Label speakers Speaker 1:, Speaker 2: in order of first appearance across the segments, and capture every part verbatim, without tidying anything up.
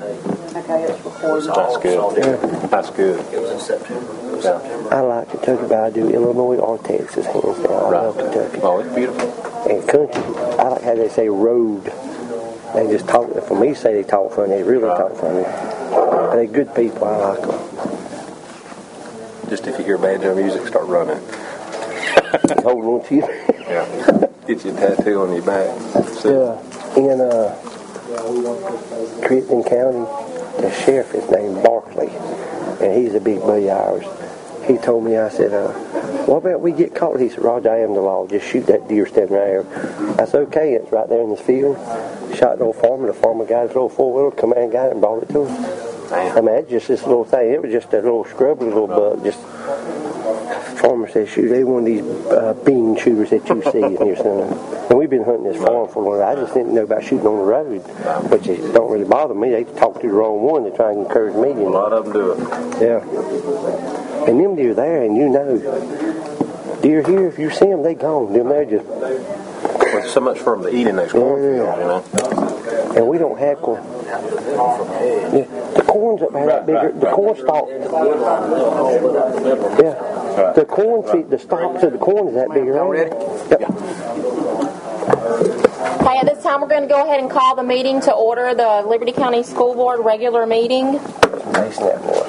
Speaker 1: Okay, it's recorded.
Speaker 2: That's good. Yeah. That's good.
Speaker 3: It was in September. It was
Speaker 2: Yeah.
Speaker 3: September.
Speaker 1: I like Kentucky, but I do Illinois or Texas, hands down. I
Speaker 2: Right.
Speaker 1: love Kentucky.
Speaker 2: Oh, it's beautiful.
Speaker 1: And country, I like how they say road. They just talk, for me, say they talk funny. They really
Speaker 2: Right.
Speaker 1: talk funny. But they're good people. I like them.
Speaker 2: Just if you hear banjo music, start running.
Speaker 1: Hold on to you.
Speaker 2: Yeah. Get your tattoo on your back.
Speaker 1: Yeah. In uh, Crittenden County, the sheriff is named Barkley, and he's a big buddy of ours. He told me, I said, uh, what about we get caught? He said, Roger, I am the law. Just shoot that deer standing right there. I said, okay. It's right there in this field. Shot the old farmer. The farmer got his little four-wheeler, come out and got it and brought it to him. I mean, that's just this little thing. It was just a little scrubbly little buck. Just farmer said, shoot, they one of these uh, bean shooters that you see in your son. And we've been hunting this farm for a while. I just didn't know about shooting on the road, which it don't really bother me. They talk to the wrong one to try and encourage me. You know?
Speaker 2: A lot of them do it.
Speaker 1: Yeah. And them deer there, and you know, deer here, if you see them, they gone. Them there just...
Speaker 2: Well, so much for them to eat in those cornfields,
Speaker 1: Yeah.
Speaker 2: you know.
Speaker 1: And we don't have corn. Yeah. The corn's up there that bigger. The corn stalk. Yeah. The corn feed, the stalks of the corn is that big, right? Yep.
Speaker 4: Okay, at this time we're going to go ahead and call the meeting to order, the Liberty County School Board regular meeting.
Speaker 1: Nice that boy.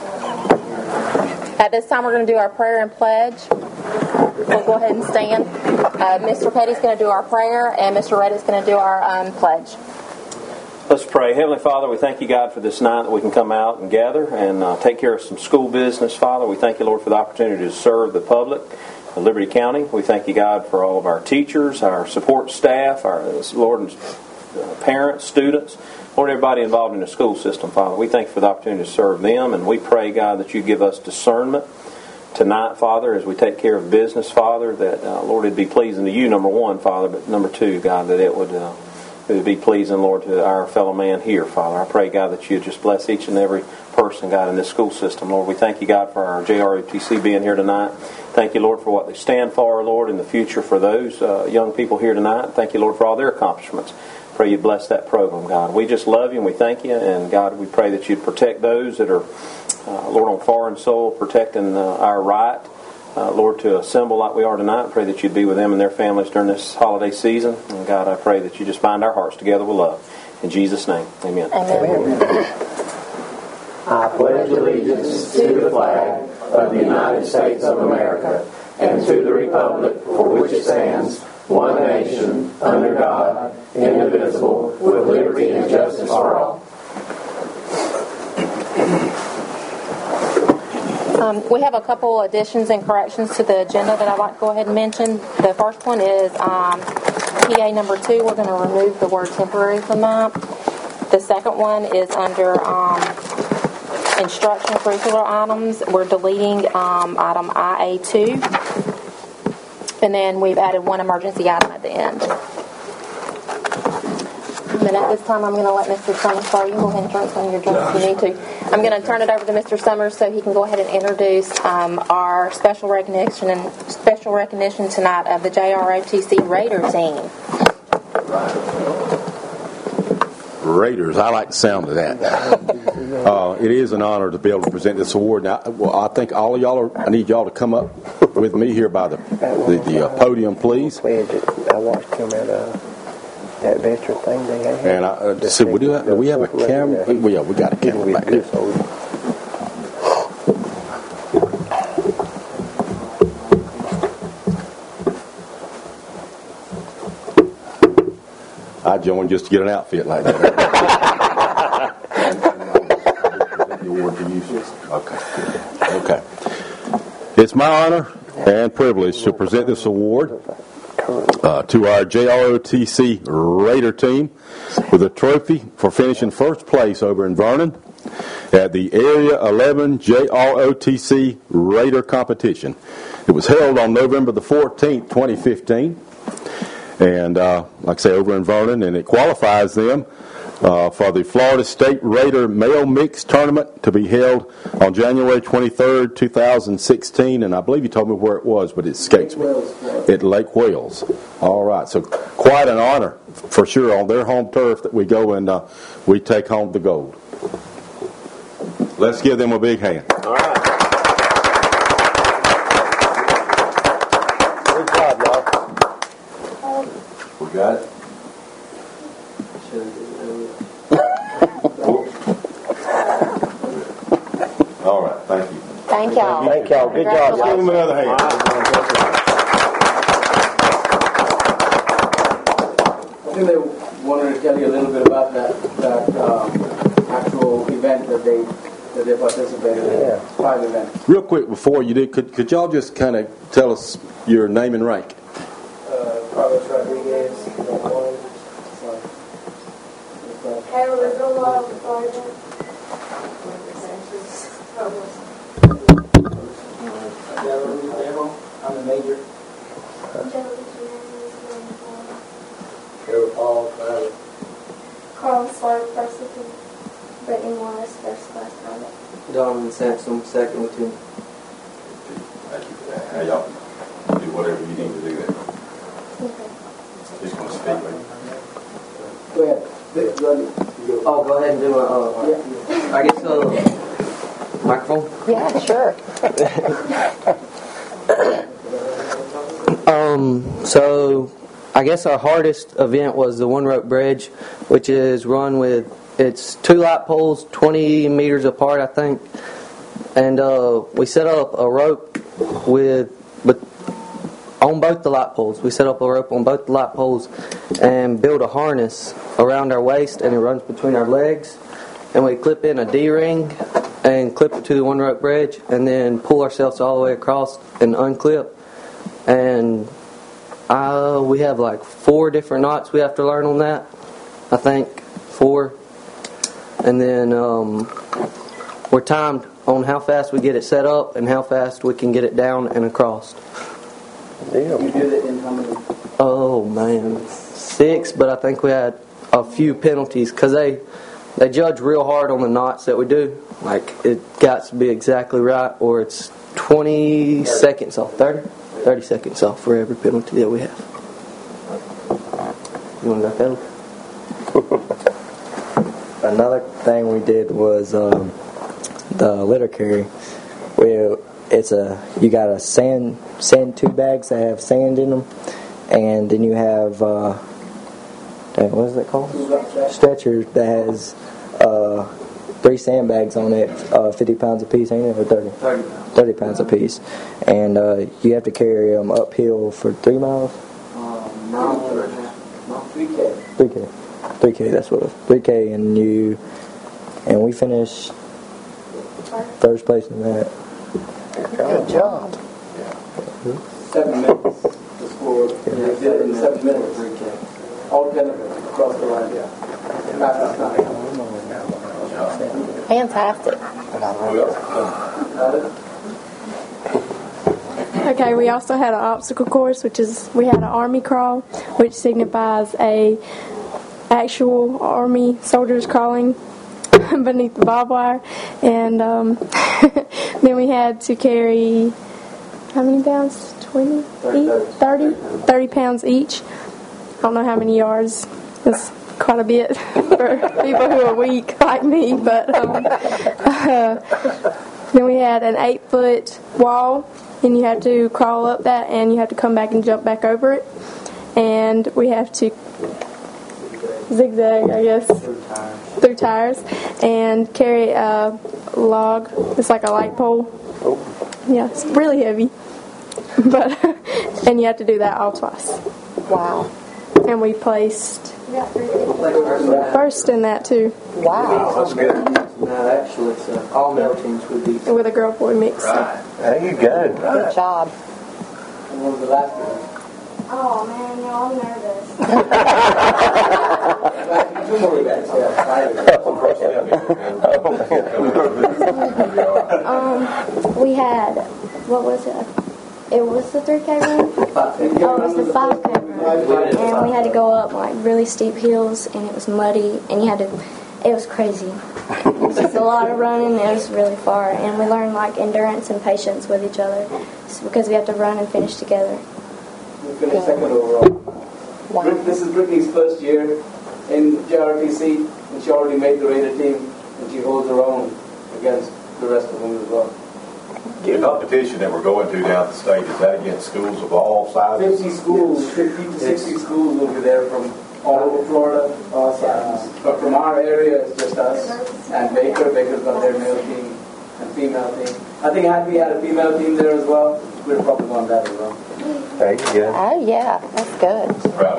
Speaker 4: At this time we're going to do our prayer and pledge. We'll go ahead and stand. Uh, Mister Petty's going to do our prayer, and Mister Red is going to do our um, pledge.
Speaker 5: Let's pray. Heavenly Father, we thank you, God, for this night that we can come out and gather and uh, take care of some school business, Father. We thank you, Lord, for the opportunity to serve the public in Liberty County. We thank you, God, for all of our teachers, our support staff, our Lord, and uh, parents, students, Lord, everybody involved in the school system, Father. We thank you for the opportunity to serve them, and we pray, God, that you give us discernment tonight, Father, as we take care of business, Father, that, uh, Lord, it'd be pleasing to you, number one, Father, but number two, God, that it would... Uh, It would be pleasing, Lord, to our fellow man here, Father. I pray, God, that you just bless each and every person, God, in this school system. Lord, we thank you, God, for our J R O T C being here tonight. Thank you, Lord, for what they stand for, Lord, in the future for those uh, young people here tonight. Thank you, Lord, for all their accomplishments. Pray you bless that program, God. We just love you and we thank you. And, God, we pray that you'd protect those that are, uh, Lord, on foreign soil, protecting uh, our right. Uh, Lord, to assemble like we are tonight, I pray that you'd be with them and their families during this holiday season. And God, I pray that you just bind our hearts together with love. In Jesus' name, amen.
Speaker 4: Amen.
Speaker 6: I pledge allegiance to the flag of the United States of America and to the republic for which it stands, one nation, under God, indivisible, with liberty and justice for all.
Speaker 4: Um, we have a couple additions and corrections to the agenda that I'd like to go ahead and mention. The first one is um, P A number two. We're going to remove the word temporary from that. The second one is under um, instruction curricular items. We're deleting um, item I A two. And then we've added one emergency item at the end. And then at this time, I'm going to let Mister Summers start. You can go ahead and drink some of your drinks if you need to. I'm going to turn it over to Mister Summers so he can go ahead and introduce um, our special recognition and special recognition tonight of the J R O T C Raider team.
Speaker 7: Raiders, I like the sound of that. Uh, it is an honor to be able to present this award. Now, well, I think all of y'all are. I need y'all to come up with me here by the the, the uh, podium, please.
Speaker 1: I watched him at uh, that veteran thing they had.
Speaker 7: And I uh, so we do. Have, do we have a camera? Well, yeah, we got a camera back there. I joined just to get an outfit like that. Okay. Okay. It's my honor and privilege to present this award uh, to our J R O T C Raider team with a trophy for finishing first place over in Vernon at the Area eleven J R O T C Raider competition. It was held on November the fourteenth, twenty fifteen. And, uh, like I say, over in Vernon, and it qualifies them uh, for the Florida State Raider Male Mix Tournament to be held on January twenty-third, two thousand sixteen. And I believe you told me where it was, but it escapes me. At Lake Wales. All right. So quite an honor for sure on their home turf that we go and uh, we take home the gold. Let's give them a big hand.
Speaker 5: All right.
Speaker 1: Good job, y'all.
Speaker 7: We got it. All right, thank you.
Speaker 4: Thank y'all.
Speaker 1: Thank y'all. Good job,
Speaker 7: Let's give them
Speaker 1: y'all.
Speaker 7: another hand.
Speaker 3: I think they wanted to tell you a little bit about that that um, actual event that they that they participated in.
Speaker 1: Yeah.
Speaker 3: Private event.
Speaker 7: Real quick before you did, could, could y'all just kind of tell us your name and rank?
Speaker 3: Uh, Carlos Rodriguez, one.
Speaker 8: Kayla Villa, Florida.
Speaker 3: I'm the major.
Speaker 8: Carl Slark, first lieutenant. Brittany Morris, first class private.
Speaker 3: Donovan Sampson, second lieutenant.
Speaker 7: Thank you for that. Now y'all do whatever you need to do there.
Speaker 8: Okay.
Speaker 7: Just want to speak, man.
Speaker 3: Go ahead. Oh, go ahead and do a, uh, I guess, uh, microphone?
Speaker 4: Yeah, sure.
Speaker 9: Um, so I guess our hardest event was the one rope bridge, which is run with, it's two light poles, twenty meters apart, I think. And uh, we set up a rope with, with, on both the light poles. We set up a rope on both the light poles and build a harness around our waist, and it runs between our legs. And we clip in a D-ring and clip it to the one rope bridge, and then pull ourselves all the way across and unclip. And uh, we have like four different knots we have to learn on that. I think four. And then um, we're timed on how fast we get it set up and how fast we can get it down and across.
Speaker 1: Damn.
Speaker 3: You did it in how many?
Speaker 9: Oh man, six. But I think we had a few penalties because they they judge real hard on the knots that we do. Like it got to be exactly right, or it's twenty seconds off. thirty? thirty seconds off for every penalty that we have. You want to go penalty?
Speaker 10: Another thing we did was um, the litter carry. We it's a you got a sand sand two bags that have sand in them, and then you have uh, what is it called? Stretcher that has uh, three sandbags on it, uh, fifty pounds a piece, ain't it, or thirty?
Speaker 3: thirty pounds.
Speaker 10: thirty pounds a piece, and uh, you have to carry them uphill for three miles.
Speaker 3: Um, no, no, three K.
Speaker 10: three K. three K, that's what it was. three K, and you, and we finished first place in that.
Speaker 1: Good job.
Speaker 3: Seven minutes to score. They did it in seven minutes. three K. All together across the line. Yeah. Fastest time.
Speaker 4: Fantastic.
Speaker 8: Okay, we also had an obstacle course, which is, we had an army crawl, which signifies a actual army soldiers crawling beneath the barbed wire. And um, then we had to carry, how many pounds? twenty? thirty? thirty pounds each. I don't know how many yards. It's quite a bit for people who are weak like me. But um, uh, then we had an eight-foot wall, and you have to crawl up that, and you have to come back and jump back over it. And we have to zigzag, I guess, through tires, and carry a log. It's like a light pole. Yeah, it's really heavy. But and you have to do that all twice.
Speaker 4: Wow.
Speaker 8: And we placed first in that too.
Speaker 4: Wow.
Speaker 5: That's good.
Speaker 3: No, actually, it's uh, all male teams would be.
Speaker 8: With a girl boy mix.
Speaker 1: There you go.
Speaker 4: Good job.
Speaker 3: And one of the last ones.
Speaker 8: Oh man, y'all nervous.
Speaker 3: Two more guys.
Speaker 8: Um, we had, what was it? It was the three K run? Oh, it was the five K run.
Speaker 11: and we had to go up like really steep hills, and it was muddy, and you had to. It was crazy. It was just a lot of running. It was really far, and we learned like endurance and patience with each other, because we have to run and finish together.
Speaker 3: We finished second overall. Wow. This is Brittany's first year in J R T C, and she already made the Raider team, and she holds her own against the rest of them as well.
Speaker 12: The competition that we're going to down the state, is that against schools of all sizes?
Speaker 3: fifty schools, fifty to sixty schools will be there from all over Florida. All sizes. But from our area, it's just us. And Baker, Baker's got their male team and female team. I think had we had a female team there as well, we'd have probably won that as well.
Speaker 1: There you go.
Speaker 4: Oh, yeah, that's good.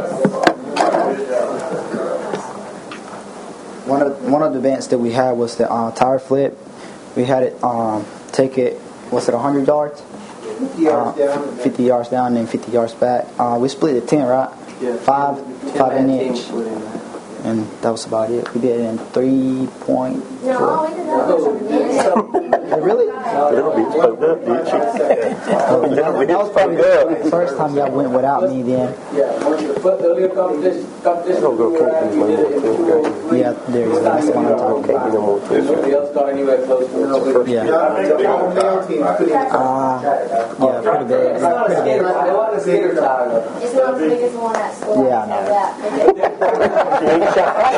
Speaker 13: One of one of the events that we had was the uh, tire flip. We had it um, take it. Was it one hundred yards?
Speaker 3: fifty yards
Speaker 13: uh,
Speaker 3: down.
Speaker 13: fifty yards down and then fifty yards back. Uh, we split it ten, right?
Speaker 3: Yeah.
Speaker 13: Five, five in each. And that was about it. We did it in three point four.
Speaker 11: No, we did that.
Speaker 13: Really?
Speaker 1: Little bit spoke up, didn't you?
Speaker 13: That was probably the first time y'all went without me then.
Speaker 3: Yeah, one of the first earlier competition, competition we were at, we did it in two oh three.
Speaker 13: Yeah, there you go. That's the one I'm talking about.
Speaker 3: Nobody else got anywhere close to it.
Speaker 13: Yeah. Uh, yeah, pretty big.
Speaker 3: It's not a
Speaker 13: Pretty
Speaker 3: skater,
Speaker 13: big.
Speaker 3: it wasn't a skater tire.
Speaker 11: It's not as big as the one at school.
Speaker 13: Yeah, I know.
Speaker 11: That.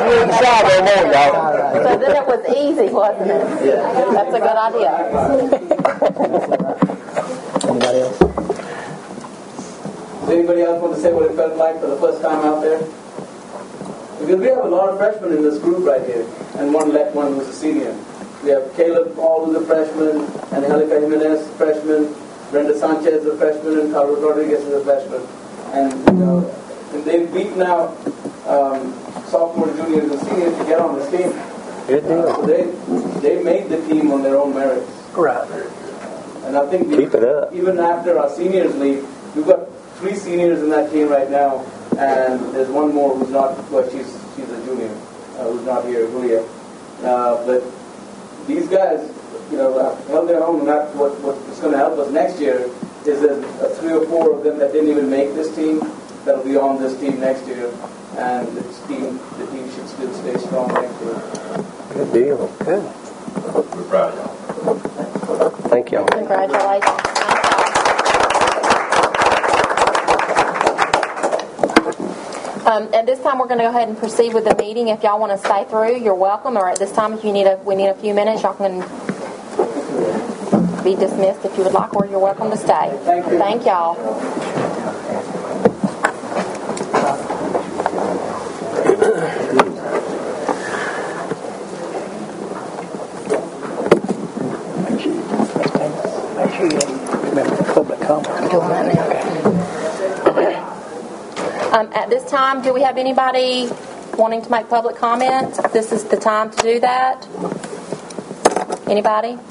Speaker 4: So then it was easy, wasn't it?
Speaker 3: Yeah.
Speaker 4: That's a good idea.
Speaker 13: Anybody else?
Speaker 3: Does anybody else want to say what it felt like for the first time out there? Because we have a lot of freshmen in this group right here, and one left one who's a senior. We have Caleb Paul who's a freshman, and Angelica Jimenez, freshman, Brenda Sanchez is a freshman, and Carlos Rodriguez is a freshman. And, you know, and they've beaten out um, sophomores, juniors, and seniors to get on this team.
Speaker 1: Good deal.
Speaker 3: Uh, so they they made the team on their own merits.
Speaker 1: Right.
Speaker 3: And I think we,
Speaker 1: Keep it up.
Speaker 3: even after our seniors leave, we've got three seniors in that team right now, and there's one more who's not. Well, she's she's a junior uh, who's not here, Julia. Uh, but these guys, you know, have held their own. And that's what what's going to help us next year is there's uh, three or four of them that didn't even make this team that'll be on this team next year, and the team the team should still stay strong next year.
Speaker 1: Good deal. Good.
Speaker 12: We're proud of y'all.
Speaker 1: Thank y'all.
Speaker 4: Congratulations. Um, at this time, we're going to go ahead and proceed with the meeting. If y'all want to stay through, you're welcome. Or at this time, if you need a, we need a few minutes, y'all can be dismissed if you would like, or you're welcome to stay.
Speaker 3: Thank you.
Speaker 4: Thank y'all.
Speaker 14: Make sure you remember the public comment.
Speaker 4: Doing that now. Um, at this time, do we have anybody wanting to make public comment? This is the time to do that. Anybody?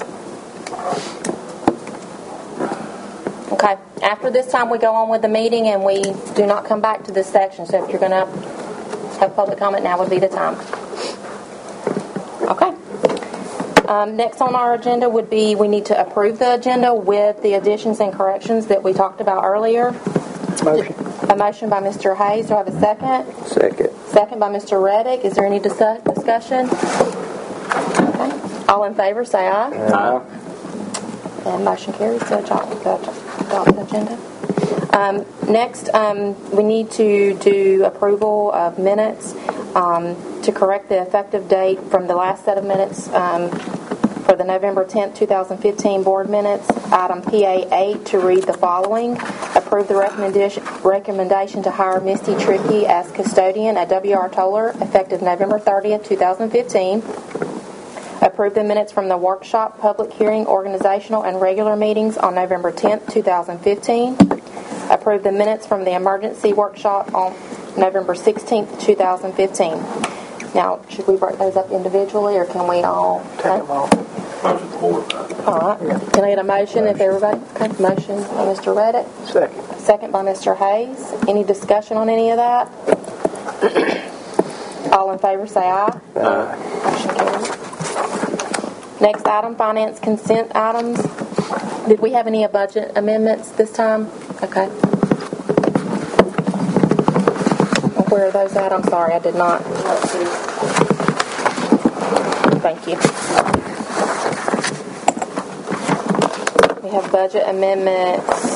Speaker 4: Okay. After this time, we go on with the meeting, and we do not come back to this section. So if you're going to have public comment, now would be the time. Okay. Um, next on our agenda would be we need to approve the agenda with the additions and corrections that we talked about earlier.
Speaker 14: Motion.
Speaker 4: A motion by Mister Hayes. Do I have a second?
Speaker 1: Second.
Speaker 4: Second by Mister Reddick. Is there any dis- discussion? Okay. All in favor, say aye.
Speaker 1: Aye.
Speaker 4: And motion carries to adopt, adopt the agenda. Um, next, um, we need to do approval of minutes um, to correct the effective date from the last set of minutes um, for the November tenth, twenty fifteen board minutes. Item P A eight to read the following. Approve the recommendation, recommendation to hire Misty Trickey as custodian at W R Toller effective November thirtieth, twenty fifteen. Approve the minutes from the workshop, public hearing, organizational, and regular meetings on November tenth, twenty fifteen. Approve the minutes from the emergency workshop on November sixteenth, twenty fifteen. Now, should we break those up individually, or can we all take them all?
Speaker 12: Motion to board.
Speaker 4: All right. Can I get a motion if everybody? Okay. Motion by Mister Reddick.
Speaker 14: Second.
Speaker 4: Second by Mister Hayes. Any discussion on any of that? All in favor say aye.
Speaker 1: Aye.
Speaker 4: Motion carries. Next item, finance consent items. Did we have any budget amendments this time? Okay. Where are those at? I'm sorry, I did not. Thank you. We have budget amendments.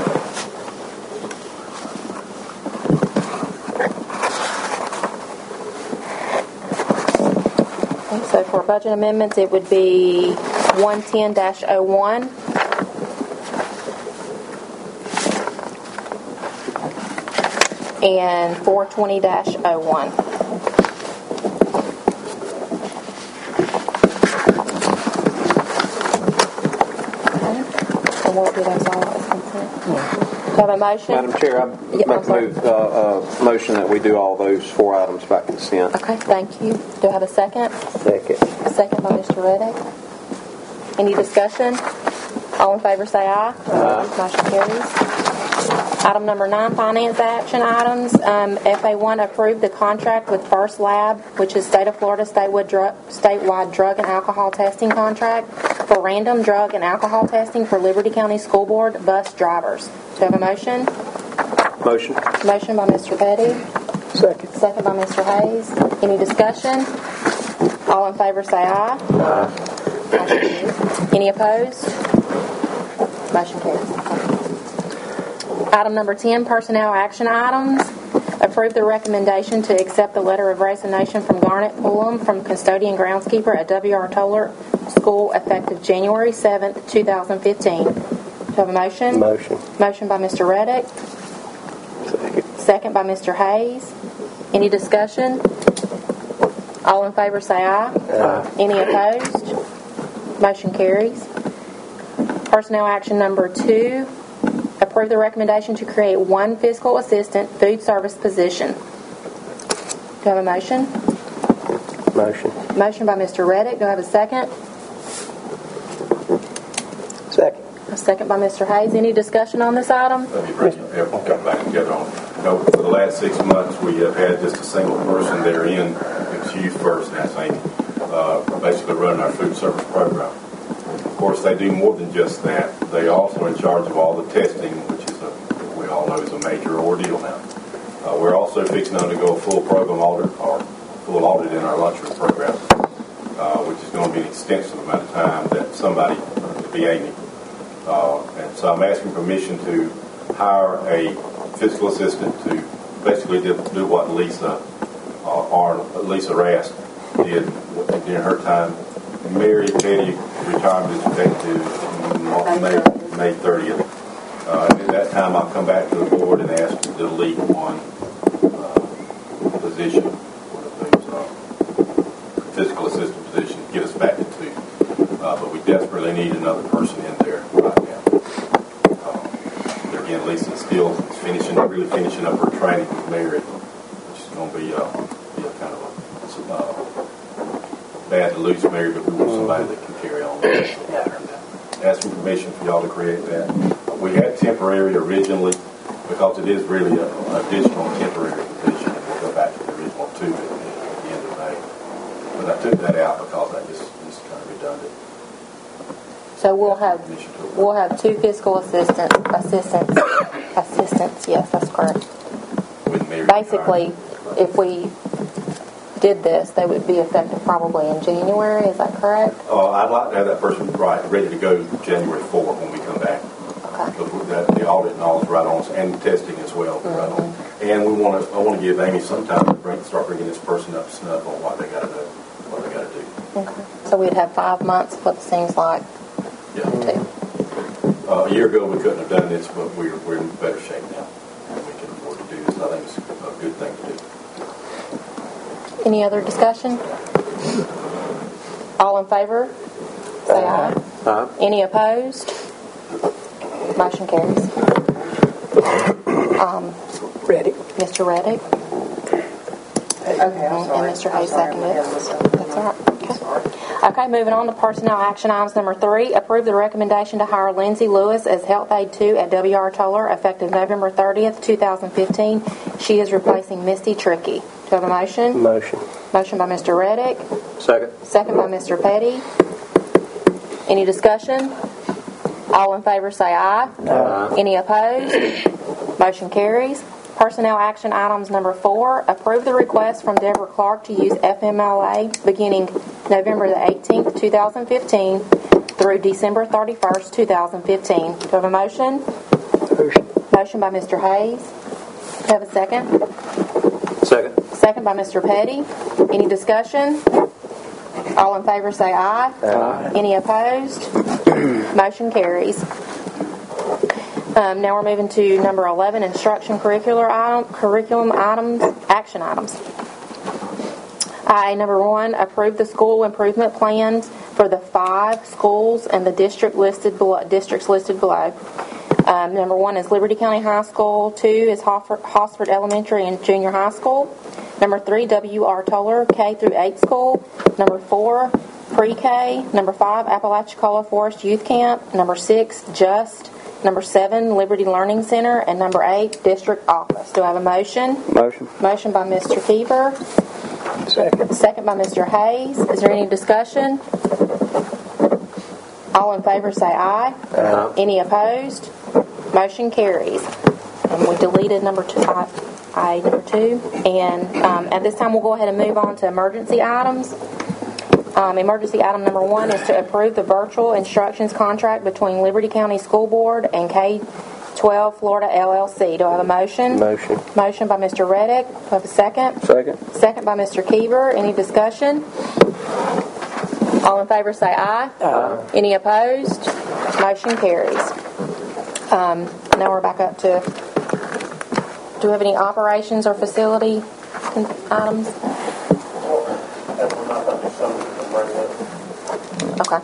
Speaker 4: So for budget amendments, it would be one ten dash oh one. And four twenty dash oh one. Okay. And we'll do those all as consent. Do you have a motion?
Speaker 5: Madam Chair, I
Speaker 4: Yeah,
Speaker 5: make
Speaker 4: I'm
Speaker 5: a
Speaker 4: sorry.
Speaker 5: move, uh, uh, motion that we do all those four items by consent.
Speaker 4: Okay, thank you. Do I have a second?
Speaker 1: Second.
Speaker 4: A second by Mister Reddick. Any discussion? All in favor say aye. Aye. Motion carries. Item number nine, finance action items. Um, F A one, approve the contract with First Lab, which is State of Florida statewide drug, statewide drug and alcohol testing contract for random drug and alcohol testing for Liberty County School Board bus drivers. Do you have a motion?
Speaker 5: Motion.
Speaker 4: Motion by Mister Petty.
Speaker 14: Second.
Speaker 4: Second by Mister Hayes. Any discussion? All in favor say aye. Aye. Any opposed? Motion carries. Item number ten, personnel action items. Approve the recommendation to accept the letter of resignation from Garnet Pullum from custodian groundskeeper at W R Toller School effective January seventh, twenty fifteen. Do you have a motion?
Speaker 1: Motion.
Speaker 4: Motion by Mister Reddick.
Speaker 1: Second.
Speaker 4: Second by Mister Hayes. Any discussion? All in favor say aye.
Speaker 1: Aye.
Speaker 4: Any opposed? Motion carries. Personnel action number two. Approve the recommendation to create one fiscal assistant food service position. Do you have a motion?
Speaker 1: Motion.
Speaker 4: Motion by Mister Reddick. Do I have a second?
Speaker 1: Second.
Speaker 4: A second by Mister Hayes. Any discussion on this item?
Speaker 12: Let me bring everyone come back together on. You know, for the last six months, we have had just a single person there in, it's you first, and that's Amy, uh, basically running our food service program. Of course, they do more than just that. They also are in charge of all the testing, which is, a, we all know, is a major ordeal now. Uh, we're also fixing to undergo a full program audit, or full audit in our lunchroom program, uh, which is going to be an extensive amount of time that somebody, to be Amy. Uh, and so I'm asking permission to hire a fiscal assistant to basically do, do what Lisa uh, Arnold, Lisa Rast did during her time. Mary Petty retirement is effective May, May thirtieth. Uh, and at that time, I'll come back to the board and ask to delete one uh, position for the food, uh, fiscal assistant position, get us back to two. Uh, but we desperately need another person in there right now. Uh, but again, Lisa's still finishing, really finishing up her training with Mary, which is going to be, uh, be a kind of a uh, bad to lose Mary, but we want somebody that can carry on. Asking permission for y'all to create that. We had temporary originally because it is really an additional temporary position, and we'll go back to the original two at the, at the end of May. But I took that out because I just it's kind of redundant.
Speaker 4: So we'll have we'll have two fiscal assistant assistants assistants. Yes, that's correct. Basically, if we did this, they would be effective probably in January. Is that correct?
Speaker 12: Uh, I'd like to have that person right ready to go January fourth when we come back.
Speaker 4: Okay.
Speaker 12: That, the audit and all is right on us, and testing as well. Mm-hmm. Right on. And we want to. I want to give Amy some time to bring, start bringing this person up to snuff on what they got to do. What they got to do.
Speaker 4: Okay. So we'd have five months. What it seems like.
Speaker 12: Yeah. Uh, a year ago we couldn't have done this, but we're we're in better shape now, and we can afford to do this. I think it's a good thing to do.
Speaker 4: Any other discussion? All in favor? Say aye.
Speaker 5: Aye.
Speaker 4: Any opposed? Motion carries. Um,
Speaker 14: Ready.
Speaker 4: Mister Reddick.
Speaker 15: Okay, I'm sorry.
Speaker 4: And Mister
Speaker 15: I'm
Speaker 4: Hayes
Speaker 15: sorry,
Speaker 4: seconded
Speaker 15: I'm
Speaker 4: it.
Speaker 15: ahead of myself.
Speaker 4: That's all right. Okay. Okay, moving on to personnel action items number three. Approve the recommendation to hire Lindsay Lewis as Health Aide two at W R Toller effective November thirtieth, twenty fifteen. She is replacing Misty Tricky. Do you have a motion?
Speaker 1: Motion.
Speaker 4: Motion by Mister Reddick.
Speaker 5: Second.
Speaker 4: Second by Mister Petty. Any discussion? All in favor say aye.
Speaker 5: Aye.
Speaker 4: Any opposed? Motion carries. Personnel action items number four, approve the request from Deborah Clark to use F M L A beginning November the eighteenth, two thousand fifteen through December thirty-first, two thousand fifteen. Do I have a motion?
Speaker 14: Motion.
Speaker 4: Motion by Mister Hayes. Do I have a second?
Speaker 2: Second.
Speaker 4: Second by Mister Petty. Any discussion? All in favor say aye.
Speaker 2: Aye.
Speaker 4: Any opposed? Motion carries. Um, now we're moving to number eleven, instruction curricular item, curriculum items, action items. I, number one, approve the school improvement plans for the five schools and the district listed below, districts listed below. Um, number one is Liberty County High School. Two is Hosford, Hosford Elementary and Junior High School. Number three, W R Toller K through eight School. Number four, Pre-K. Number five, Apalachicola Forest Youth Camp. Number six, Just. Number seven, Liberty Learning Center. And number eight, District Office. Do I have a motion?
Speaker 2: Motion.
Speaker 4: Motion by Mister Keeper.
Speaker 14: Second.
Speaker 4: Second by Mister Hayes. Is there any discussion? All in favor say aye.
Speaker 2: Aye.
Speaker 4: Any opposed? Motion carries. And we deleted number two, I, I number two. And um, at this time, we'll go ahead and move on to emergency items. Um, emergency item number one is to approve the virtual instructions contract between Liberty County School Board and K twelve Florida L L C. Do I have a motion?
Speaker 1: Motion.
Speaker 4: Motion by Mister Reddick. Do I have a second?
Speaker 2: Second.
Speaker 4: Second by Mister Keever. Any discussion? All in favor say aye.
Speaker 2: Aye.
Speaker 4: Any opposed? Motion carries. Um, now we're back up to, do we have any operations or facility con- items? Okay.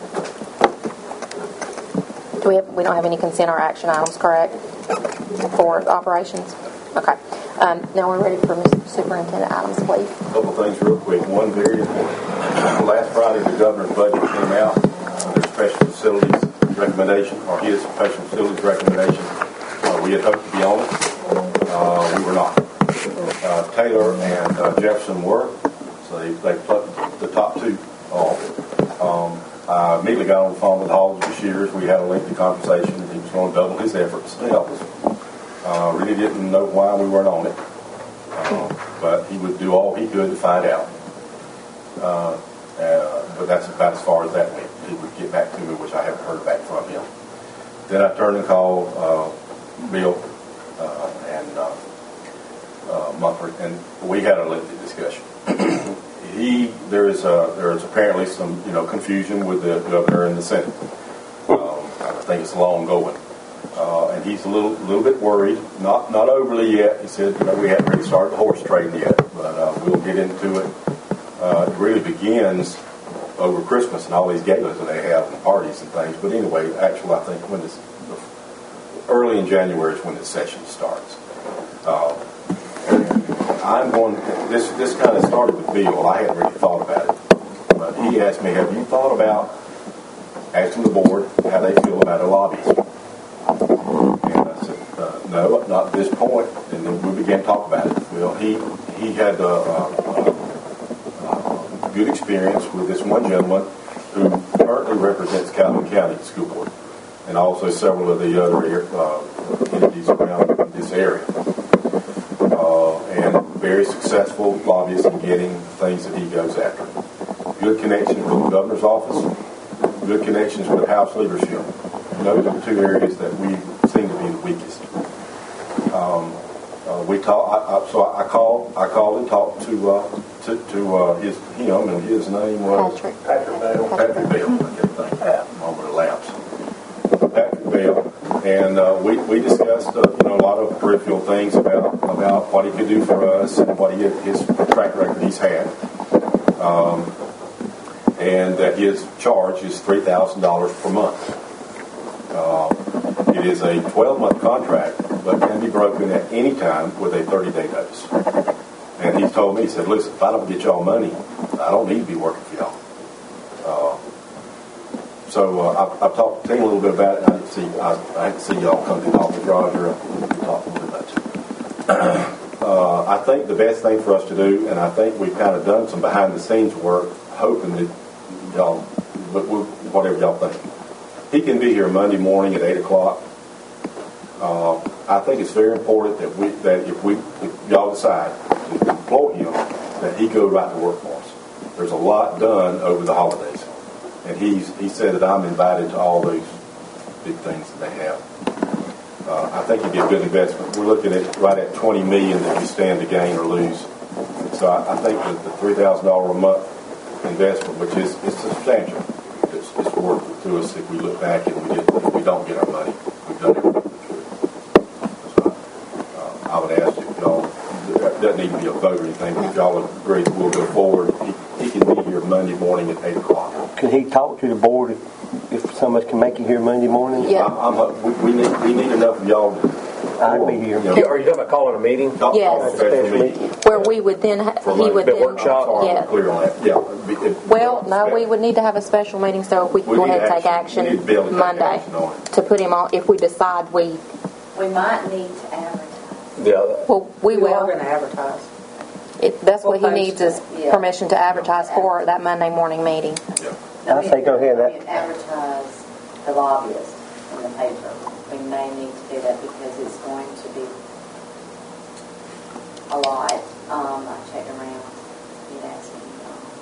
Speaker 4: Do we have, we don't have any consent or action items, correct? For operations? Okay. Um, now we're ready for Mister Superintendent items, please.
Speaker 12: A couple things real quick. One, very important. Last Friday, the governor's budget came out. Uh, their special facilities recommendation, or his special facilities recommendation. Uh, we had hoped to be on it. Uh, we were not. Uh, Taylor and uh, Jefferson were, so they, they plucked the top two off. Um, I immediately got on the phone with Halls and Shears. We had a lengthy conversation. He was going to double his efforts to help us. Uh, really didn't know why we weren't on it, uh, but he would do all he could to find out. Uh, uh, but that's about as far as that went. He would get back to me, which I haven't heard back from him. Then I turned and called uh, Bill uh, and uh, uh, Mumford, and we had a lengthy discussion. He there is a, there is apparently some you know confusion with the governor and the Senate. Um, I think it's long going, uh, and he's a little little bit worried. Not not overly yet. He said you know we haven't really started the horse trading yet, but uh, we'll get into it. Uh, it really begins over Christmas and all these galas that they have and parties and things. But anyway, actually, I think when this early in January is when the session starts. Uh, I'm going. This this kind of started with Bill. I hadn't really thought about it, but he asked me, "Have you thought about asking the board how they feel about a lobbyist?" And I said, uh, "No, not at this point." And then we began to talk about it. Well, he he had a, a, a good experience with this one gentleman who currently represents Calhoun County School Board, and also several of the other uh, entities around this area. Uh, and very successful lobbyist in getting things that he goes after. Good connections with the governor's office, good connections with House leadership. Those are the two areas that we seem to be the weakest. Um, uh, we talk, I, I, so I called, I called and talked to uh, to, to uh, his him, and his name was
Speaker 4: Patrick.
Speaker 12: Patrick Bell. Patrick Bell. I can't think that moment elapsed. Patrick Bell. And uh, we, we discussed uh, you know a lot of peripheral things about about what he could do for us and what he his track record he's had, um, and that his charge is three thousand dollars per month. Uh, it is a twelve month contract, but can be broken at any time with a thirty day notice. And he told me, he said, "Listen, if I don't get y'all money, I don't need to be working for y'all." Uh, So uh, I've, I've talked to him a little bit about it. I didn't see I, I didn't see y'all come to talk with Roger. We talked a little bit. uh, I think the best thing for us to do, and I think we've kind of done some behind the scenes work, hoping that y'all, but we'll, whatever y'all think. He can be here Monday morning at eight o'clock. Uh, I think it's very important that we that if we if y'all decide to employ him, that he go right to work for us. There's a lot done over the holidays, and he's he said that I'm invited to all those big things that they have. Uh, I think it'd be a good investment. We're looking at right at twenty million that we stand to gain or lose. So I, I think that the three thousand dollar a month investment, which is it's substantial, it's, it's worth it to us if we look back and we get if we don't get our money. We've done everything we could. So uh, I would ask if y'all. It doesn't need to be a vote or anything, but if y'all agree that we'll go forward, he, he can be here Monday morning at eight o'clock.
Speaker 1: Can he talk to the board if, if somebody can make it here Monday morning?
Speaker 4: Yeah.
Speaker 12: I'm, I'm, we, we need we need enough of y'all to.
Speaker 1: I'd be here.
Speaker 12: You know,
Speaker 2: Are you talking about calling a meeting?
Speaker 12: Call-
Speaker 4: Yes.
Speaker 12: call a special meeting.
Speaker 4: Where we would then, ha-
Speaker 12: For
Speaker 4: he
Speaker 12: Monday.
Speaker 4: would
Speaker 12: The
Speaker 4: then,
Speaker 12: workshop, or
Speaker 4: yeah.
Speaker 12: I'm clear on that. Yeah. it'd be- it-
Speaker 4: Well, no, we would need to have a special meeting so we can
Speaker 12: We
Speaker 4: go
Speaker 12: need
Speaker 4: ahead and take
Speaker 12: action. We need to be able to
Speaker 4: action
Speaker 12: take
Speaker 4: Monday
Speaker 12: action on it.
Speaker 4: to put him on, if we decide we,
Speaker 15: We might need to advertise.
Speaker 2: Yeah.
Speaker 4: well, we
Speaker 15: We are
Speaker 4: will.
Speaker 15: going to advertise.
Speaker 4: It, that's what he
Speaker 15: Well,
Speaker 4: needs is
Speaker 15: yeah.
Speaker 4: permission to advertise for that Monday morning meeting.
Speaker 1: I say go ahead.
Speaker 16: I mean, advertise the lobbyist in the paper. We may need to do that because it's going to be a lot. Um, I checked around. He'd asked me.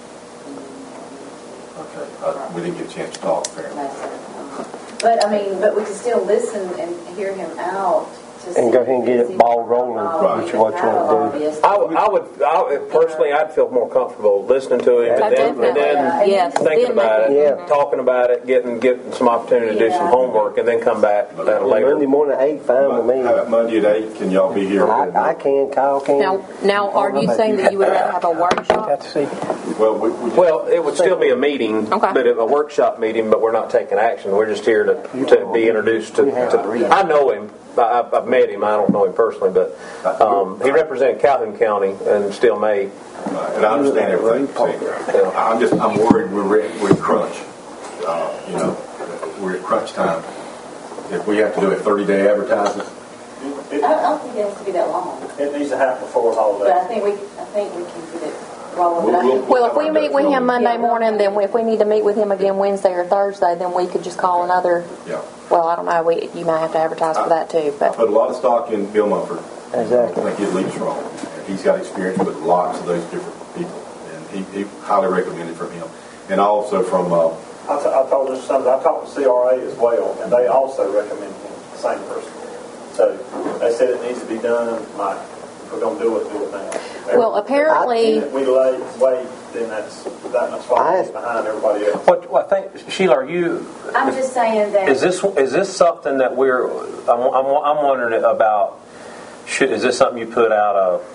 Speaker 16: Um,
Speaker 12: Okay. Uh, we didn't get a chance to talk, apparently.
Speaker 16: no, sir. Um, but I mean, but we can still listen and hear him out. To
Speaker 1: And
Speaker 16: see
Speaker 1: go ahead and get
Speaker 16: see
Speaker 1: it ball
Speaker 16: what
Speaker 1: rolling,
Speaker 16: lobbyist-
Speaker 1: which is what you
Speaker 16: how
Speaker 1: want to do.
Speaker 16: lobbyist-
Speaker 5: I would, I would, I would personally, I'd feel more comfortable listening to him and then, and
Speaker 4: Definitely.
Speaker 5: then
Speaker 4: Yes.
Speaker 5: thinking
Speaker 4: Then
Speaker 5: about it,
Speaker 1: Yeah.
Speaker 5: talking about it, getting getting some opportunity to do some
Speaker 16: Yeah.
Speaker 5: homework, and then come back at a
Speaker 1: Yeah,
Speaker 5: later.
Speaker 1: Monday morning at eight, fine with me.
Speaker 12: How about Monday at eight? Can y'all be here?
Speaker 1: I, I can, Kyle can.
Speaker 4: Now, now, are you saying that you would rather have a workshop?
Speaker 14: Got to see.
Speaker 12: Well, we, we just,
Speaker 5: Well, it would still be a meeting,
Speaker 4: Okay.
Speaker 5: but a workshop meeting. But we're not taking action. We're just here to, to be introduced to, to. I know him. I- I've, I've met him. I don't know him personally, but um, he represented Calhoun County and still may.
Speaker 12: uh, and I understand everything. See, I'm just I'm worried we're at, we're at crunch. Uh, you know, we're at crunch time. If we have to do a thirty day advertisement,
Speaker 16: I don't, I don't think it has to be that long.
Speaker 17: It needs to happen before holiday.
Speaker 16: But I think we, I think we can get it rolling. But I think
Speaker 4: Well, if we meet with him Monday morning, then if we need to meet with him again Wednesday or Thursday, then we could just call another.
Speaker 12: yeah.
Speaker 4: Well, I don't know. We you might have to advertise for that too,
Speaker 12: I
Speaker 4: but
Speaker 12: put a lot of stock in Bill Mumford.
Speaker 1: Exactly.
Speaker 12: I think he'd lead strong. And he's got experience with lots of those different people, and he, he highly recommended from him, and also from. Uh,
Speaker 17: I, t- I told this something. I talked to C R A as well, and they also recommended him, the same person. So they said it needs to be done. Like, if we're going to do it, do it now.
Speaker 4: Well, apparently-
Speaker 17: And if we lay, wait, then that's that much farther behind everybody else.
Speaker 5: What, what I think, Sheila, are you?
Speaker 16: I'm just saying that.
Speaker 5: Is this is this something that we're? I'm, I'm, I'm wondering about. Should, is this something you put out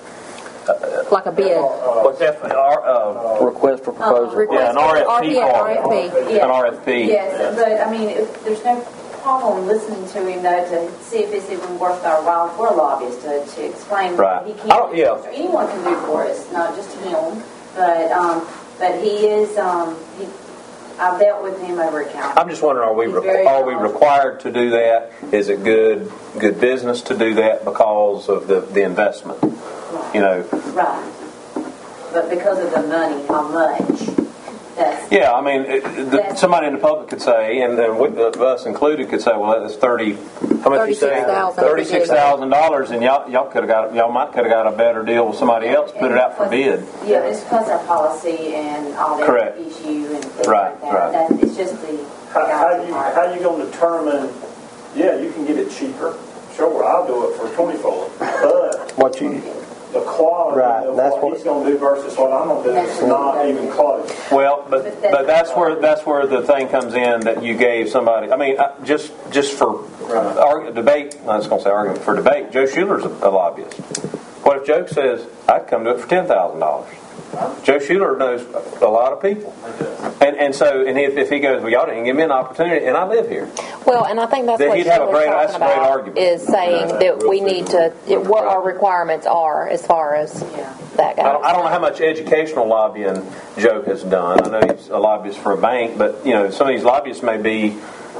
Speaker 5: a?
Speaker 4: like a bid.
Speaker 5: What's that? Uh,
Speaker 9: Request for proposal.
Speaker 16: request
Speaker 5: yeah, an
Speaker 16: for-
Speaker 5: R F P
Speaker 16: yeah,
Speaker 5: form.
Speaker 16: R F P, yeah.
Speaker 5: An R F P.
Speaker 16: Yes, but I mean, if, there's no problem listening to him though to see if it's even worth our while for a lobbyist to, to explain
Speaker 5: Right.
Speaker 16: what he
Speaker 5: I
Speaker 16: can
Speaker 5: don't-
Speaker 16: do.
Speaker 5: yeah.
Speaker 16: Or anyone can do for us, not just him. But um, but he is. Um, he, I've dealt with him over a county.
Speaker 5: I'm just wondering, are we
Speaker 16: He's
Speaker 5: requ-
Speaker 16: very
Speaker 5: are we
Speaker 16: knowledgeable.
Speaker 5: required to do that? Is it good good business to do that because of the, the investment? You know.
Speaker 16: Right. But because of the money, how much? That's
Speaker 5: Yeah, I mean, it, the, somebody in the public could say, and, and we, uh, us included, could say, "Well, that's thirty. How much you say?
Speaker 4: thirty-six thousand.
Speaker 5: Thirty-six thousand dollars, and y'all y'all could have got y'all might could have got a better deal with somebody else. Put it out for bid.
Speaker 16: Yeah, it's plus our policy and all that
Speaker 5: Correct.
Speaker 16: issue and things
Speaker 5: Right,
Speaker 16: like that.
Speaker 5: right.
Speaker 16: that. It's just the
Speaker 17: How, how you how you going to determine? Yeah, you can get it cheaper. Sure, I'll do it for twenty-four. But
Speaker 1: What you?
Speaker 17: the quality
Speaker 1: Right,
Speaker 17: of
Speaker 1: that's
Speaker 17: what,
Speaker 1: what-
Speaker 17: he's going to do versus what I'm going to do is not even close.
Speaker 5: Well, but but that's where that's where the thing comes in that you gave somebody. I mean, uh, just just for arg- debate. I was going to say argument for debate. Joe Schuler's a, a lobbyist. What if Joe says I'd come do it for ten thousand dollars? Joe Schuler knows a lot of people, and and so and if, if he goes, well, y'all didn't give me an opportunity, and I live here.
Speaker 4: Well, and I think that's
Speaker 5: Then
Speaker 4: what
Speaker 5: he'd have a
Speaker 4: Sheila's
Speaker 5: great-
Speaker 4: talking
Speaker 5: that's a great
Speaker 4: about
Speaker 5: argument.
Speaker 4: is saying that we need to it, what our requirements are as far as that
Speaker 5: I don't,
Speaker 4: goes.
Speaker 5: I don't know how much educational lobbying Joe has done. I know he's a lobbyist for a bank, but you know some of these lobbyists may be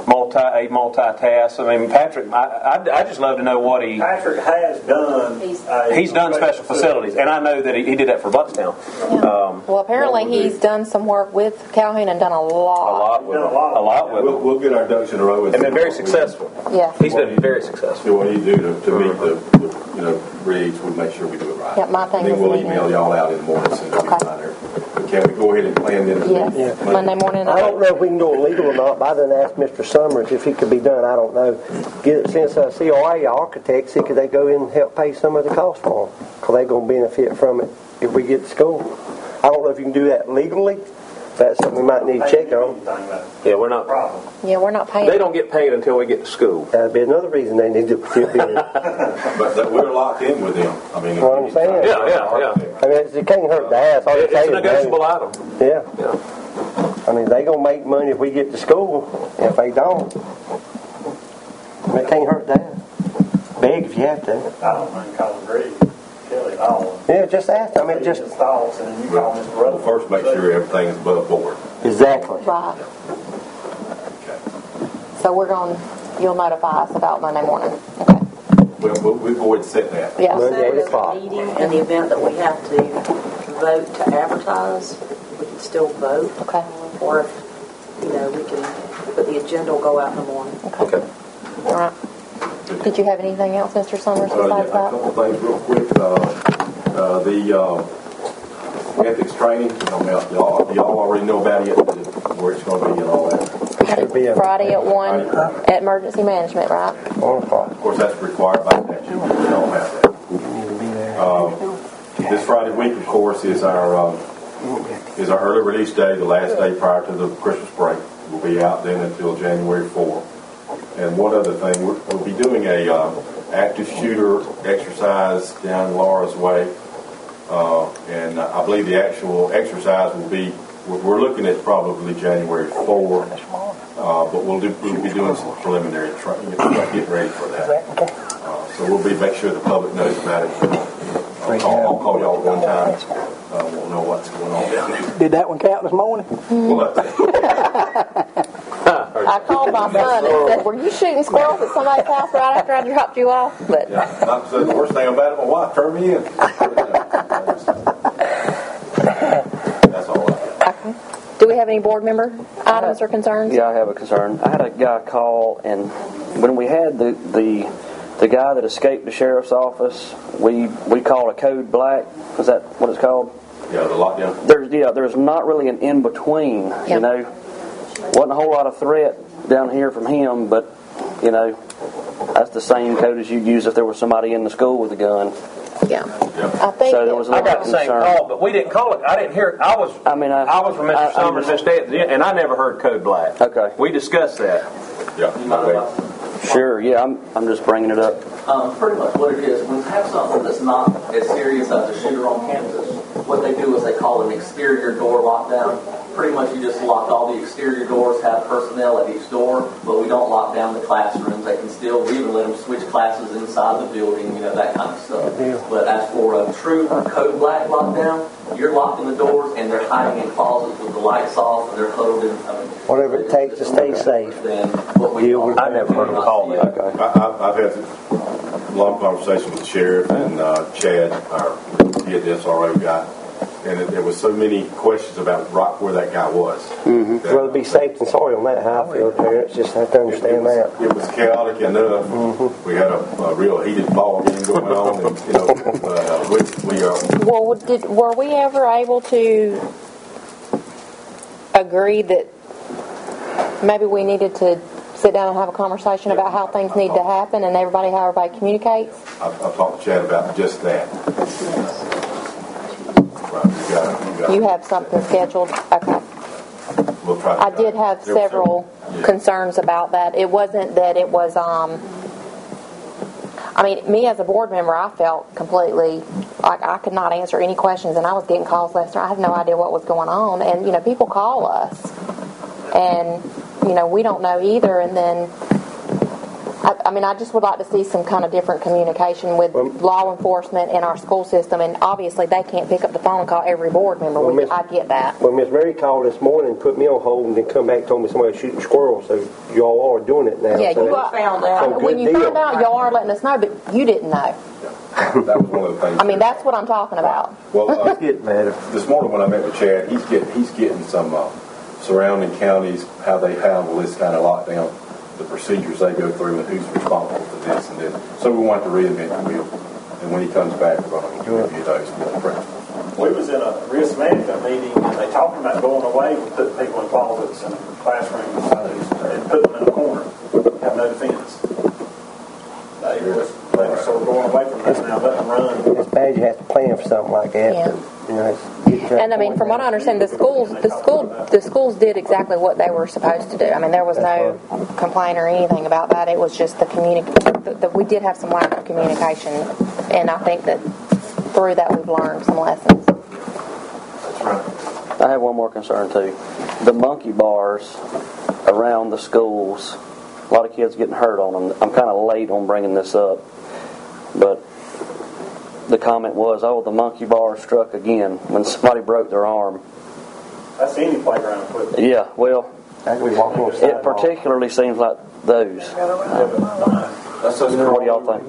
Speaker 5: multi a multitask. I mean, Patrick, I, I, I just love to know what he.
Speaker 17: Patrick has done. a
Speaker 5: He's done special facilities, and I know that he, he did that for Buckstown. Um,
Speaker 4: Well, apparently he's done some work with Calhoun and done a
Speaker 5: a
Speaker 4: lot.
Speaker 5: lot with him. A lot with
Speaker 12: We'll,
Speaker 5: him.
Speaker 12: we'll get our ducks in a row.
Speaker 5: And been very successful.
Speaker 4: Yeah.
Speaker 5: He's been very successful.
Speaker 12: Do what you do to, to meet the, the, you know, regs, we'll make sure we do it right.
Speaker 4: Yeah, my thing
Speaker 12: And then
Speaker 4: is
Speaker 12: we'll
Speaker 4: meeting.
Speaker 12: email y'all out in the morning as soon as we
Speaker 4: Okay.
Speaker 12: get out there. But can we go ahead and plan then?
Speaker 4: Yes. Monday morning.
Speaker 1: I don't know if we can do it legal or not, but I done asked Mister Summers if it could be done. I don't know. Get, since uh, C R A architects, see, could they go in and help pay some of the cost for them? Because they're going to benefit from it if we get to school. I don't know if you can do that legally. That's something we might need to check on.
Speaker 5: Yeah, we're not.
Speaker 4: Yeah, we're not paying.
Speaker 5: They don't get paid until we get to school.
Speaker 1: That'd be another reason they need to be in.
Speaker 12: But that we're locked in with them. I mean,
Speaker 1: What I'm saying.
Speaker 5: Yeah, yeah, yeah.
Speaker 1: I mean, it's, it can't hurt to ask. All you
Speaker 5: It's
Speaker 1: say
Speaker 5: a
Speaker 1: is
Speaker 5: negotiable
Speaker 1: no.
Speaker 5: item.
Speaker 1: Yeah.
Speaker 5: Yeah.
Speaker 1: I mean, they gonna make money if we get to school. If they don't, it can't hurt to ask. Beg if you have to.
Speaker 17: I don't think I'll agree. Kelly at all.
Speaker 1: Yeah, just ask. I mean, just
Speaker 17: His thoughts, and then you call Mister Rutherford.
Speaker 12: Well, first, make sure everything is above board.
Speaker 1: exactly.
Speaker 4: Right. So we're going. You'll notify us about Monday morning. Okay.
Speaker 12: Well, we'll, we'll go ahead and set that.
Speaker 4: Yeah.
Speaker 1: Monday, eight
Speaker 15: There's
Speaker 1: o'clock.
Speaker 15: a meeting in the event that we have to vote to advertise, we can still vote.
Speaker 4: Okay.
Speaker 15: Or if, you know, we can, but the agenda will go out in the morning.
Speaker 5: Okay.
Speaker 4: All right. Did you have anything else, Mister Summers,
Speaker 12: Uh, yeah,
Speaker 4: besides
Speaker 12: a
Speaker 4: that?
Speaker 12: couple of things real quick. Uh, uh, the uh, ethics training, I don't know, y'all, y'all already know about it, where it's going to be and all that.
Speaker 4: Friday at one at emergency management, right?
Speaker 12: Of course, that's required by statute. We don't have that. Um, this Friday week, of course, is our um, is our early release day, the last day prior to the Christmas break. We'll be out then until January fourth. And one other thing, we'll, we'll be doing a uh, active shooter exercise down Laura's Way, uh, and I believe the actual exercise will be. We're we're looking at probably January fourth, uh, but we'll, do, we'll be doing some preliminary training, getting ready for that. Uh, so we'll be make sure the public knows about it. I'll call, I'll call y'all one time. Uh, we'll know what's going on down there.
Speaker 14: Did that one count this morning?
Speaker 4: I called my son and said, "Were you shooting squirrels at somebody's house right after I dropped you off?" But
Speaker 12: Yeah, not so the worst thing about it, my wife turned me in. That's all I got.
Speaker 4: okay. Do we have any board member items or concerns?
Speaker 18: Yeah, I have a concern. I had a guy call, and when we had the the, the guy that escaped the sheriff's office, we we called a code black. Is that what it's called?
Speaker 12: Yeah, the lockdown.
Speaker 18: There's yeah, there's not really an in between.
Speaker 4: Yeah.
Speaker 18: You know, wasn't a whole lot of threat down here from him, but you know, that's the same code as you'd use if there was somebody in the school with a gun.
Speaker 4: Yeah. I think
Speaker 18: So there was a
Speaker 5: I
Speaker 18: lot
Speaker 5: got
Speaker 18: of
Speaker 5: the same
Speaker 18: concern.
Speaker 5: call, but we didn't call it. I didn't hear it. I was.
Speaker 18: I mean, I,
Speaker 5: I was from Mister
Speaker 18: I- I'm
Speaker 5: Summers,
Speaker 18: just-
Speaker 5: Mister Ed, and I never heard code black.
Speaker 18: Okay.
Speaker 5: We discussed that.
Speaker 12: Yeah.
Speaker 18: Sure. Yeah, I'm I'm just bringing it up.
Speaker 19: Um, pretty much what it is, when you have something that's not as serious as a shooter on campus, what they do is they call an exterior door lockdown. Pretty much you just lock all the exterior doors, have personnel at each door, but we don't lock down the classrooms. They can still, we even let them switch classes inside the building, you know, that kind of stuff. But as for a true code black lockdown, you're locking the doors and they're hiding in closets with the lights off and they're huddled in. I mean,
Speaker 1: Whatever it takes to stay safe.
Speaker 19: Then what we call
Speaker 5: I never heard them call that.
Speaker 12: I, I, I've had a long conversation with the sheriff and uh, Chad, our head S R O guy, and it, there was so many questions about right where that guy was.
Speaker 1: Mm-hmm. I'd rather be safe than sorry on that high field, parents. Just have to understand that.
Speaker 12: It was chaotic enough. Mm-hmm. We had a, a real heated ball game going on, and you know, uh, we, we are.
Speaker 4: Well, did, were we ever able to agree that maybe we needed to sit down and have a conversation about how things need to happen and everybody how everybody communicates?
Speaker 12: I, I talked to Chad about just that. Right, you got it, you got it.
Speaker 4: You have something scheduled? Okay.
Speaker 12: We'll try to
Speaker 4: I did have
Speaker 12: There were
Speaker 4: several
Speaker 12: yeah.
Speaker 4: concerns about that. It wasn't that it was, um, I mean, me as a board member, I felt completely like I could not answer any questions, and I was getting calls last night. I had no idea what was going on, and, you know, people call us, and, you know, we don't know either, and then I, I mean, I just would like to see some kind of different communication with
Speaker 1: Well,
Speaker 4: law enforcement and our school system, and obviously they can't pick up the phone and call every board member.
Speaker 1: Well,
Speaker 4: We,
Speaker 1: Miss-
Speaker 4: I get that.
Speaker 1: Well, Miss Mary called this morning and put me on hold and then come back and told me somebody was shooting squirrels, so y'all are doing it now.
Speaker 4: Yeah,
Speaker 1: so
Speaker 4: you
Speaker 1: that's-
Speaker 4: found
Speaker 1: so
Speaker 4: out. When
Speaker 1: good
Speaker 4: you
Speaker 1: deal.
Speaker 4: found out, y'all are letting us know, but you didn't know.
Speaker 12: That was one of the things.
Speaker 4: I mean, that's what I'm talking about.
Speaker 12: Well, uh, this morning when I met with Chad, he's getting he's getting some uh, surrounding counties, how they handle this kind of lockdown, the procedures they go through, and who's responsible for this, and then so we want to reinvent the wheel. And when he comes back, we're going to review those with the principals.
Speaker 17: We was in a risk management meeting, and they talked about going away with putting people in closets and classrooms and put them in a corner, have no defense. They were, they were sort of going away from that now, letting them run.
Speaker 1: It's bad you have to plan for something like that.
Speaker 4: Yeah.
Speaker 1: But, you know, it's getting to that
Speaker 4: And I mean,
Speaker 1: point
Speaker 4: from what I understand, the schools, the school, the schools did exactly what they were supposed to do. I mean, there was no complaint or anything about that. It was just the communic. That we did have some lack of communication, and I think that through that we've learned some lessons.
Speaker 18: I have one more concern too. The monkey bars around the schools, a lot of kids getting hurt on them. I'm kind of late on bringing this up, but the comment was, oh, the monkey bar struck again when somebody broke their arm.
Speaker 17: That's any playground equipment.
Speaker 18: Yeah, well, it particularly seems like those.
Speaker 12: That's
Speaker 18: what do y'all think?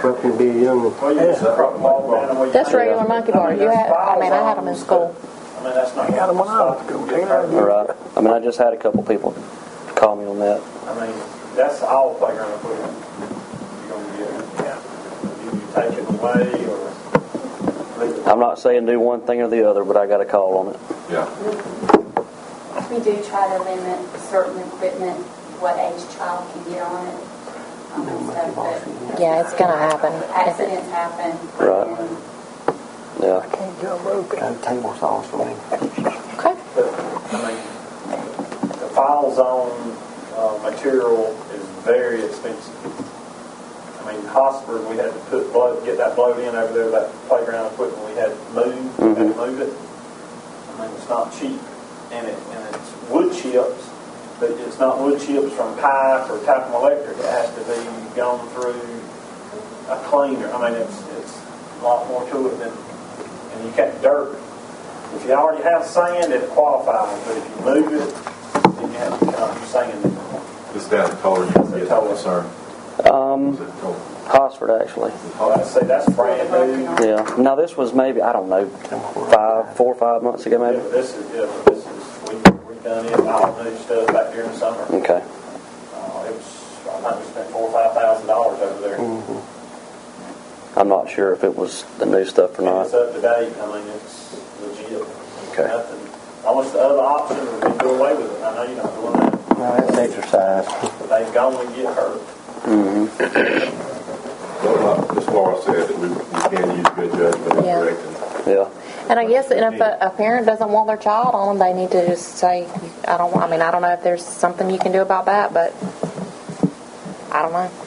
Speaker 4: That's regular monkey bars. You had, I mean, I had them in school.
Speaker 17: I mean, that's not how
Speaker 18: All right. I mean, I just had a couple people call me on that.
Speaker 17: I mean, that's all playground equipment. You're going to get, yeah. You can take it away or leave it.
Speaker 18: I'm not saying do one thing or the other, but I got a call on it.
Speaker 12: Yeah.
Speaker 16: We do try to limit certain equipment, what age child can get on it. Um, and stuff, but
Speaker 4: Yeah, it's gonna happen.
Speaker 16: accidents happen.
Speaker 18: Right.
Speaker 16: And
Speaker 18: Yeah.
Speaker 1: I can't go broke. I table sauce for me.
Speaker 4: Okay.
Speaker 17: But, I mean, the file zone uh, material is very expensive. I mean, Hosford, we had to put blow, get that blowed in over there, that playground equipment we had to move, we had to move it. I mean, it's not cheap. And, it, and it's wood chips, but it's not wood chips from pipe or Tappan Electric. It has to be gone through a cleaner. I mean, it's it's a lot more to it than, and you can't dirt. If you already have sand, it qualifies, but if you move it, then you have to come sand.
Speaker 12: This down the color you can get that concern.
Speaker 18: Um, Hosford, actually.
Speaker 17: Oh, I say that's brand new.
Speaker 18: Yeah. Now, this was maybe, I don't know, five, four or five months ago, maybe?
Speaker 17: Yeah, but this is, yeah, but this is, we, we done it, all new stuff back during the summer.
Speaker 18: Okay.
Speaker 17: Uh, it was, I think we spent four or five thousand dollars over there.
Speaker 18: I'm not sure if it was the new stuff or
Speaker 17: And
Speaker 18: not.
Speaker 17: it's up to date. I mean, it's legit.
Speaker 18: Okay.
Speaker 17: Nothing. Almost the other option would be do away with it. I know you're not doing that.
Speaker 1: No, that's exercise.
Speaker 17: But they gone and get hurt.
Speaker 18: Mm-hmm.
Speaker 12: As Laura said, that we, we can use good judgment and
Speaker 4: Yeah.
Speaker 12: correcting.
Speaker 18: Yeah.
Speaker 4: And I guess, and if a, a parent doesn't want their child on them, they need to just say, I don't. I mean, I don't know if there's something you can do about that, but I don't know.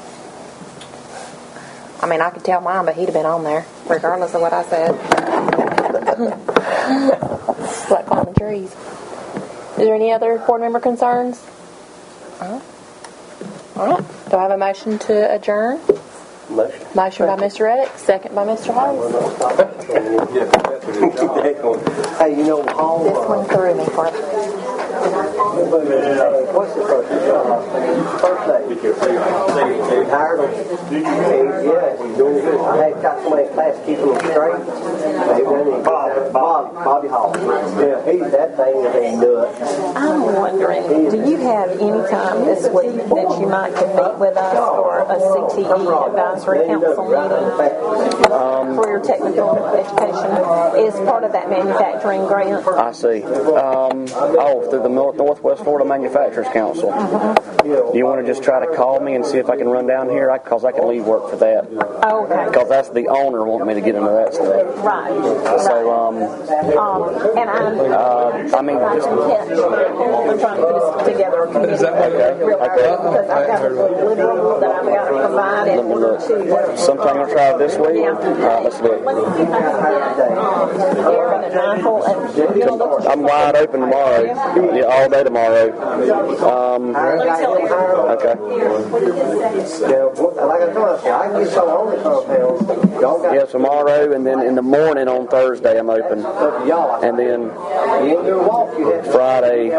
Speaker 4: I mean, I could tell mine, but he'd have been on there, regardless of what I said. It's like climbing trees. Is there any other board member concerns? All right. All right. Do I have a motion to adjourn?
Speaker 1: Motion.
Speaker 4: Motion by Mister Reddick, second by Mister Hayes.
Speaker 1: Hey, you know, Hall.
Speaker 4: This one threw me for
Speaker 1: What's the first name? First name. Retired? Yeah, he's doing good. I had got somebody in class keeping him straight. Bob, Bob, Bobby Hall. Yeah, he's that thing that ain't nuts.
Speaker 20: I'm wondering, do you have any time this week that you might could meet with us for a C T E advisory council meeting
Speaker 18: Um,
Speaker 20: for your technical education is part of that manufacturing grant?
Speaker 18: I see. Um, oh, through the North, Northwest Florida Manufacturers Council. Do you want to just try to call me and see if I can run down here? Because I, I can leave work for that.
Speaker 20: Oh, okay.
Speaker 18: Because that's the owner wanting me to get into that stuff.
Speaker 20: Right.
Speaker 18: So, um,
Speaker 20: Um, and I'm,
Speaker 18: uh, I mean, just,
Speaker 20: I'm trying to put us together a committee. Is that okay? Real quick, because I've got a little living that I've got to provide in order to.
Speaker 18: Sometime I'll try this week.
Speaker 20: Yeah.
Speaker 18: All right, let's do it.
Speaker 20: Let me see if I can get um, Aaron and Michael and you know,
Speaker 18: I'm wide open tomorrow. Yeah, all day tomorrow. Um, okay.
Speaker 1: Like I told you, I can get so only twelve pounds.
Speaker 18: Yeah, tomorrow, and then in the morning on Thursday I'm open, and then Friday.